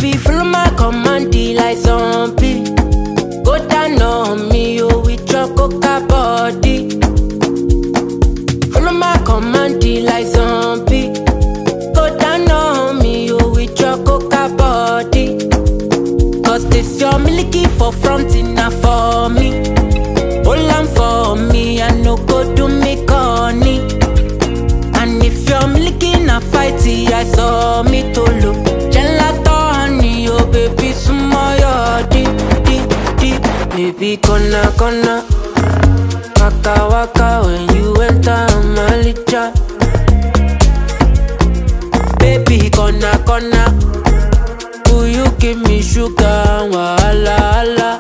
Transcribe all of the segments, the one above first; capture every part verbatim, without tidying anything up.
Baby, follow my command, like zombie. Go down on me, oh, with your coca body. Follow my command, like zombie. Go down on me, oh, with your coca body. Cause this your milky for front enough for me. Hold on for me, I no go do me corny. And if you're milky na fighty, I saw me to look. Gelato honey, oh baby, sumo yo deep, deep, deep. Baby, gonna, gonna waka waka when you enter my licha. Baby, gonna, gonna will you give me sugar, wala, wala.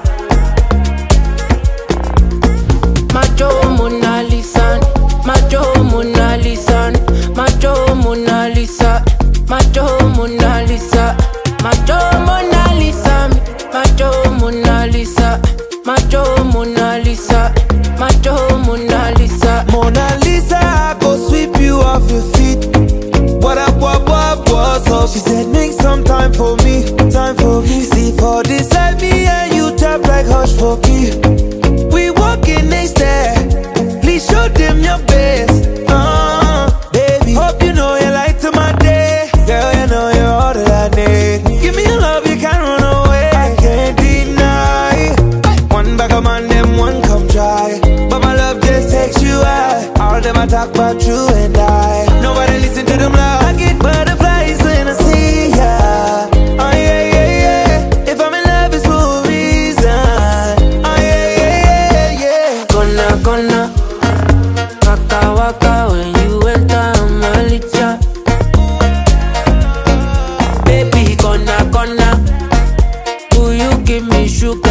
Macho Mona Lisa, Macho Mona Lisa, Macho Mona Lisa, Macho Mona Lisa, Macho Mona Lisa, Macho Mona Lisa, Macho Mona Lisa, Macho Mona Lisa. Mona Lisa, I go sweep you off your feet. What up, what, what, what's up? She said make some time for me, time for me. See for this side me and you tap like hush for key. We walking next there, please show them your best. Uh, baby, hope you know you like to my day. Girl, you know you're all that I need. Give me your love, you can't run away. I can't deny. One bag of man, them one come try. But my love just takes you high. All them I talk about you and I. Nobody listen to them loud. I get butterflies when I see ya. Oh yeah, yeah, yeah. If I'm in love, it's for a reason. Oh yeah, yeah, yeah, yeah. Gonna, gonna waka waka when you enter my licha. Baby, gonna, gonna will you give me sugar?